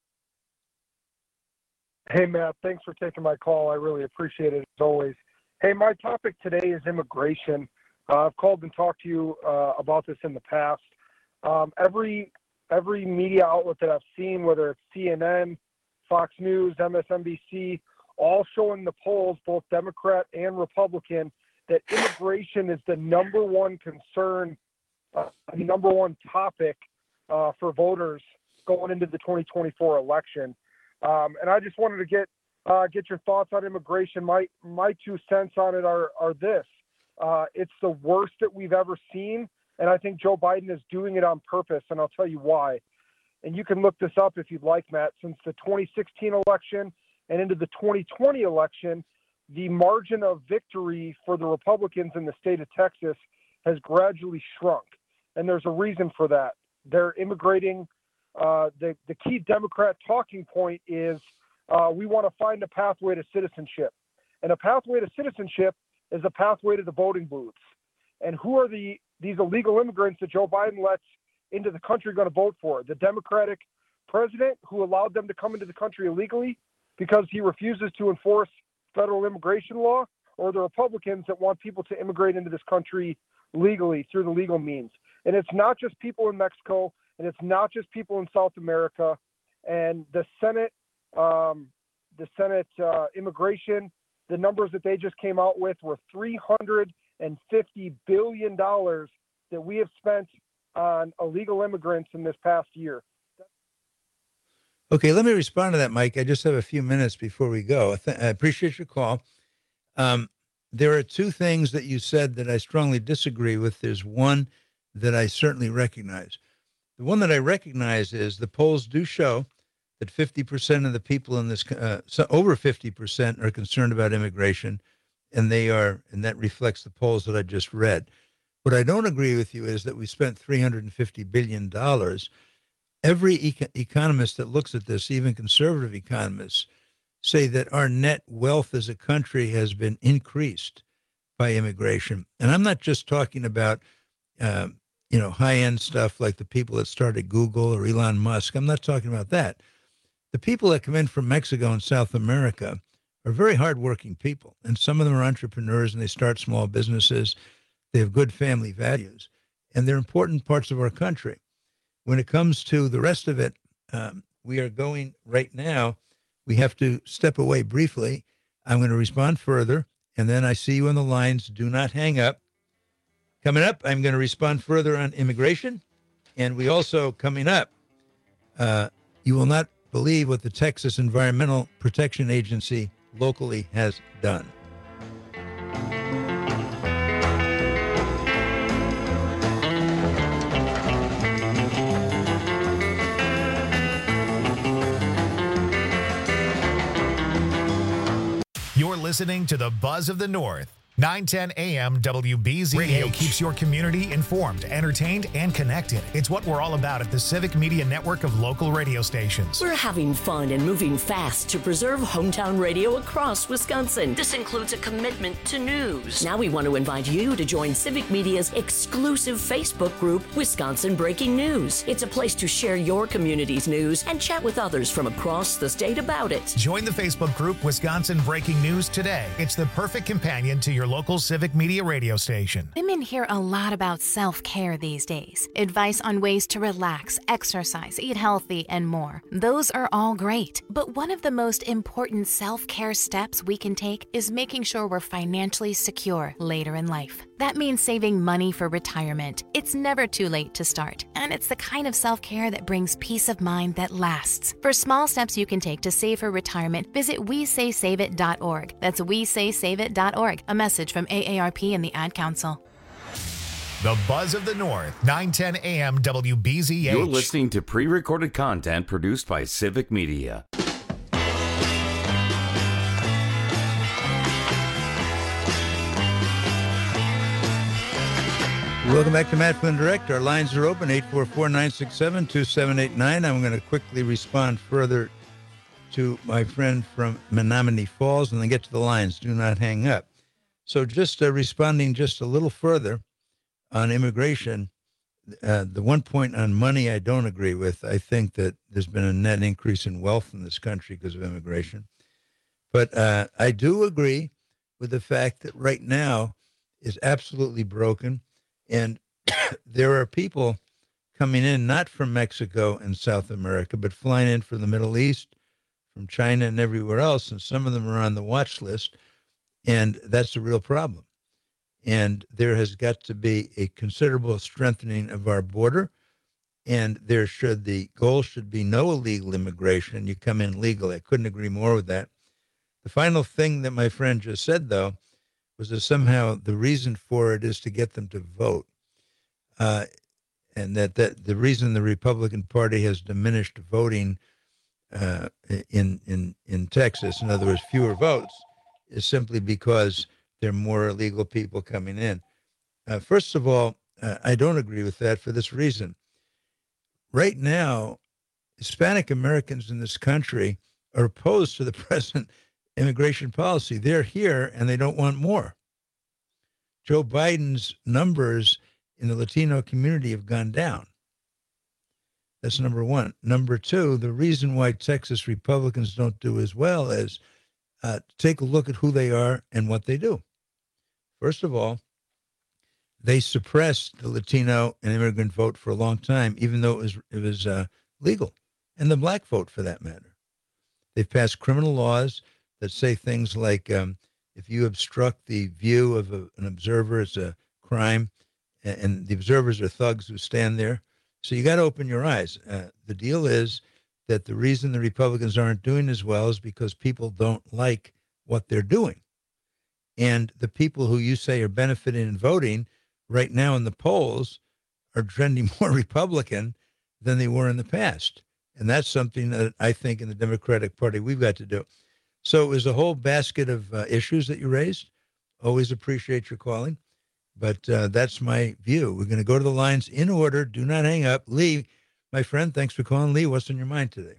Hey, Matt, thanks for taking my call. I really appreciate it, as always. Hey, my topic today is immigration. Uh, I've called and talked to you uh, about this in the past. Um, every every media outlet that I've seen, whether it's C N N, Fox News, M S N B C, all showing the polls, both Democrat and Republican, that immigration is the number one concern, uh, the number one topic uh, for voters going into the twenty twenty-four election. Um, and I just wanted to get uh, get your thoughts on immigration. My my two cents on it are are this: uh, it's the worst that we've ever seen, and I think Joe Biden is doing it on purpose, and I'll tell you why. And you can look this up if you'd like, Matt. Since the twenty sixteen election and into the twenty twenty election, the margin of victory for the Republicans in the state of Texas has gradually shrunk, and there's a reason for that. They're immigrating. Uh, the, the key Democrat talking point is uh, we want to find a pathway to citizenship. And a pathway to citizenship is a pathway to the voting booths. And who are the these illegal immigrants that Joe Biden lets into the country going to vote for? The Democratic president who allowed them to come into the country illegally because he refuses to enforce federal immigration law, or the Republicans that want people to immigrate into this country legally through the legal means? And it's not just people in Mexico, and it's not just people in South America. And the Senate, um, the Senate uh, immigration, the numbers that they just came out with were three hundred fifty billion dollars that we have spent on illegal immigrants in this past year. Okay, let me respond to that, Mike. I just have a few minutes before we go. I, th- I appreciate your call. Um, there are two things that you said that I strongly disagree with. There's one that I certainly recognize. The one that I recognize is the polls do show that fifty percent of the people in this, uh, so over fifty percent are concerned about immigration, and they are, and that reflects the polls that I just read. What I don't agree with you is that we spent three hundred fifty billion dollars. Every eco- economist that looks at this, even conservative economists, say that our net wealth as a country has been increased by immigration. And I'm not just talking about, uh, you know, high-end stuff like the people that started Google or Elon Musk. I'm not talking about that. The people that come in from Mexico and South America are very hardworking people, and some of them are entrepreneurs, and they start small businesses. They have good family values, and they're important parts of our country. When it comes to the rest of it, um, we are going right now. We have to step away briefly. I'm going to respond further, and then I see you on the lines. Do not hang up. Coming up, I'm going to respond further on immigration, and we also, coming up, uh, you will not believe what the Texas Environmental Protection Agency locally has done. You're listening to the Buzz of the North nine ten A M W B Z H. Radio keeps your community informed, entertained, and connected. It's what we're all about at the Civic Media Network of local radio stations. We're having fun and moving fast to preserve hometown radio across Wisconsin. This includes a commitment to news. Now we want to invite you to join Civic Media's exclusive Facebook group, Wisconsin Breaking News. It's a place to share your community's news and chat with others from across the state about it. Join the Facebook group Wisconsin Breaking News today. It's the perfect companion to your local Civic Media radio station. Women hear a lot about self-care these days. Advice on ways to relax, exercise, eat healthy, and more. Those are all great. But one of the most important self-care steps we can take is making sure we're financially secure later in life. That means saving money for retirement. It's never too late to start, and it's the kind of self-care that brings peace of mind that lasts. For small steps you can take to save for retirement, visit we say save it dot org. That's we say save it dot org. A message from A A R P and the Ad Council. The Buzz of the North, nine ten A M W B Z H. You're listening to pre-recorded content produced by Civic Media. Welcome back to Matt Flynn Direct. Our lines are open, eight four four, nine six seven, two seven eight nine. I'm going to quickly respond further to my friend from Menominee Falls and then get to the lines. Do not hang up. So just uh, responding just a little further on immigration, uh, the one point on money I don't agree with. I think that there's been a net increase in wealth in this country because of immigration. But uh, I do agree with the fact that right now is absolutely broken. And there are people coming in, not from Mexico and South America, but flying in from the Middle East, from China and everywhere else. And some of them are on the watch list. And that's a real problem. And there has got to be a considerable strengthening of our border. And there should, the goal should be no illegal immigration. You come in legally. I couldn't agree more with that. The final thing that my friend just said, though, was that somehow the reason for it is to get them to vote. Uh, and that, that the reason the Republican Party has diminished voting uh, in, in, in Texas, in other words, fewer votes, is simply because there are more illegal people coming in. Uh, first of all, uh, I don't agree with that for this reason. Right now, Hispanic Americans in this country are opposed to the present immigration policy. They're here and they don't want more. Joe Biden's numbers in the Latino community have gone down. That's number one. Number two, the reason why Texas Republicans don't do as well is uh, take a look at who they are and what they do. First of all, they suppressed the Latino and immigrant vote for a long time, even though it was, it was uh, legal, and the black vote for that matter. They've passed criminal laws that say things like um, if you obstruct the view of a, an observer, it's a crime, and, and the observers are thugs who stand there. So you got to open your eyes. Uh, the deal is that the reason the Republicans aren't doing as well is because people don't like what they're doing. And the people who you say are benefiting in voting right now in the polls are trending more Republican than they were in the past. And that's something that I think in the Democratic Party we've got to do. So it was a whole basket of uh, issues that you raised. Always appreciate your calling. But uh, that's my view. We're going to go to the lines in order. Do not hang up. Lee, my friend, thanks for calling. Lee, what's on your mind today?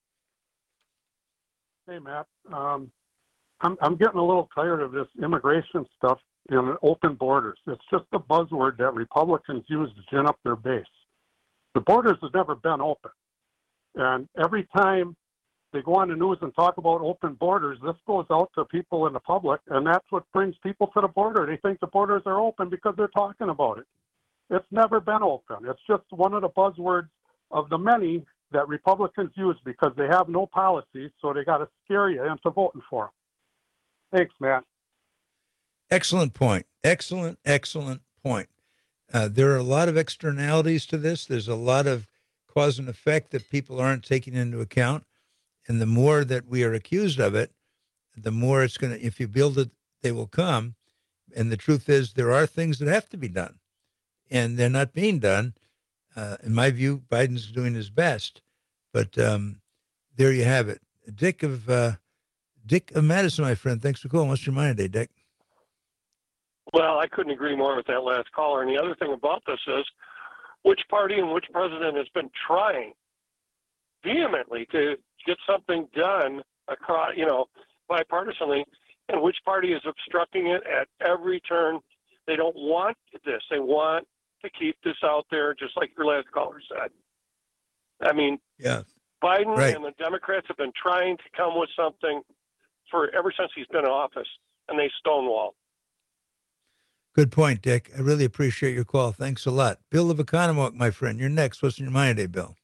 Hey, Matt. Um, I'm, I'm getting a little tired of this immigration stuff and open borders. It's just a buzzword that Republicans use to gin up their base. The borders have never been open. And every time they go on the news and talk about open borders, this goes out to people in the public, and that's what brings people to the border. They think the borders are open because they're talking about it. It's never been open. It's just one of the buzzwords of the many that Republicans use because they have no policy, so they got to scare you into voting for them. Thanks, Matt. Excellent point. Excellent, excellent point. Uh, there are a lot of externalities to this. There's a lot of cause and effect that people aren't taking into account. And the more that we are accused of it, the more it's going to, if you build it, they will come. And the truth is there are things that have to be done, and they're not being done. Uh, in my view, Biden's doing his best. But um, there you have it. Dick of uh, Dick of Madison, my friend. Thanks for calling. What's your mind today, Dick? Well, I couldn't agree more with that last caller. And the other thing about this is which party and which president has been trying vehemently to get something done across, you know, bipartisanly, and which party is obstructing it at every turn. They don't want this. They want to keep this out there, just like your last caller said. I mean, yeah, Biden right. and the Democrats have been trying to come with something for ever since he's been in office, and they stonewall. Good point, Dick. I really appreciate your call. Thanks a lot. Bill of Economowoc, my friend. You're next. What's in your mind today, Bill?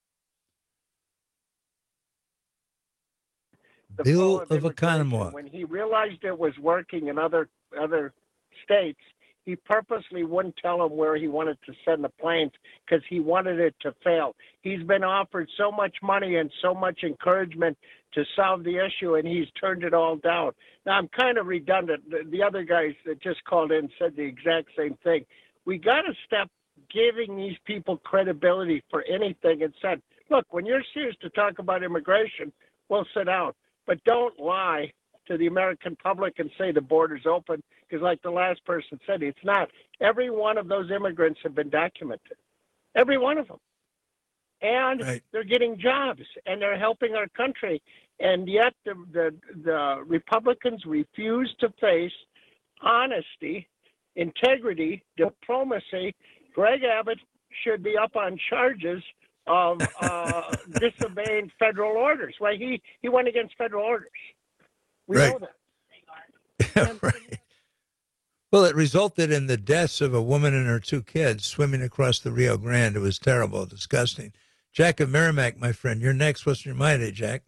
The Bill flow of Economowoc. When he realized it was working in other other states, he purposely wouldn't tell them where he wanted to send the planes because he wanted it to fail. He's been offered so much money and so much encouragement to solve the issue, and he's turned it all down. Now, I'm kind of redundant. The, the other guys that just called in said the exact same thing. We got to stop giving these people credibility for anything and said, look, when you're serious to talk about immigration, we'll sit down. But don't lie to the American public and say the border's open, because like the last person said, it's not. Every one of those immigrants have been documented. Every one of them. And right. They're getting jobs, and they're helping our country. And yet the, the, the Republicans refuse to face honesty, integrity, diplomacy. Greg Abbott should be up on charges of uh, disobeying federal orders. Right? He, he went against federal orders. We right. know that. right. Well, it resulted in the deaths of a woman and her two kids swimming across the Rio Grande. It was terrible, disgusting. Jack of Merrimack, my friend. You're next. What's in your mind today, Jack?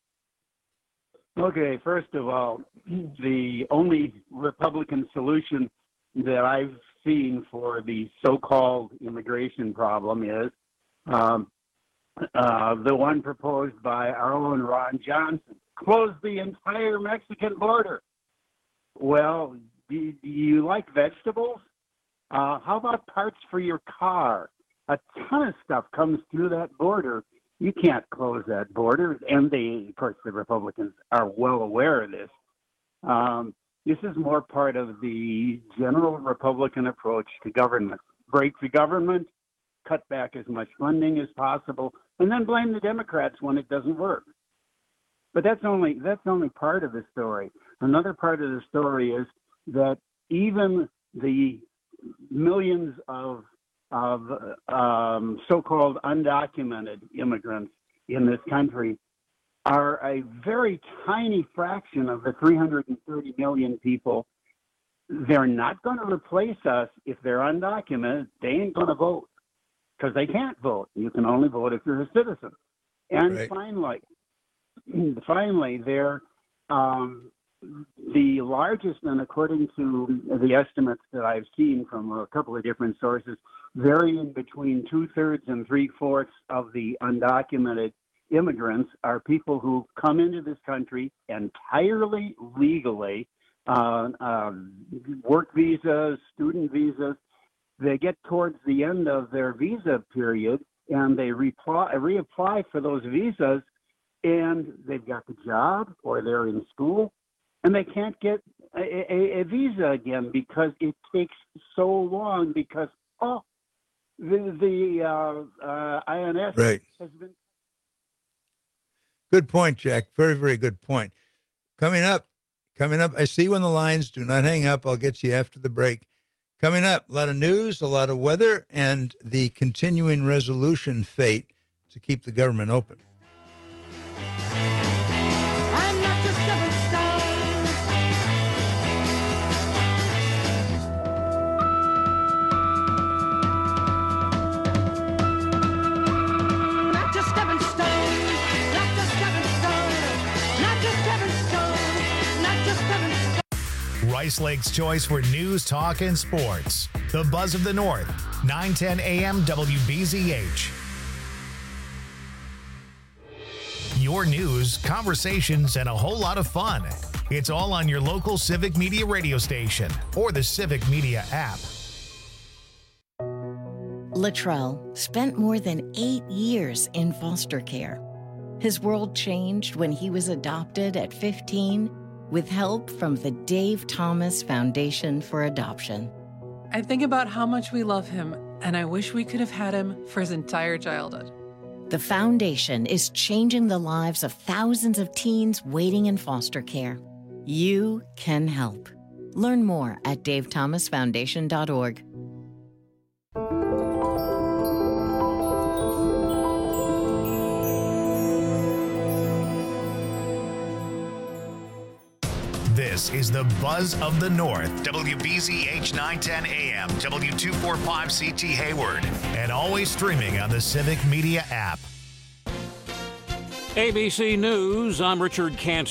Okay, first of all, the only Republican solution that I've seen for the so-called immigration problem is um, uh, the one proposed by our own Ron Johnson. Close the entire Mexican border. Well, do, do you like vegetables? Uh, how about parts for your car? A ton of stuff comes through that border. You can't close that border. And they, of course, the Republicans are well aware of this. Um, this is more part of the general Republican approach to government. Break the government, cut back as much funding as possible, and then blame the Democrats when it doesn't work. But that's only that's only part of the story. Another part of the story is that even the millions of of um, so-called undocumented immigrants in this country are a very tiny fraction of the three hundred thirty million people. They're not going to replace us if they're undocumented. They ain't going to vote because they can't vote. You can only vote if you're a citizen. And right. finally, finally, they're um, the largest, and according to the estimates that I've seen from a couple of different sources, varying between two-thirds and three-fourths of the undocumented immigrants are people who come into this country entirely legally, uh, uh, work visas, student visas. They get towards the end of their visa period, and they reply, reapply for those visas, and they've got the job or they're in school, and they can't get a, a, a visa again because it takes so long because, oh, the, the uh, uh, I N S right. has been... Good point, Jack. Very, very good point. Coming up, coming up, I see you on the lines. Do not hang up. I'll get you after the break. Coming up, a lot of news, a lot of weather, and the continuing resolution fate to keep the government open. I'm not just seven stars. Not just seven stars. Not just seven stars. Not just seven stars. Not just seven stars. Rice Lake's choice for news, talk, and sports. The Buzz of the North, nine ten A M W B Z H. Your news, conversations, and a whole lot of fun. It's all on your local Civic Media radio station or the Civic Media app. Latrell spent more than eight years in foster care. His world changed when he was adopted at fifteen with help from the Dave Thomas Foundation for Adoption. I think about how much we love him, and I wish we could have had him for his entire childhood. The foundation is changing the lives of thousands of teens waiting in foster care. You can help. Learn more at dave thomas foundation dot org. This is the Buzz of the North, W B Z H nine ten A M, W two forty-five C T Hayward, and always streaming on the Civic Media app. A B C News, I'm Richard Cantor.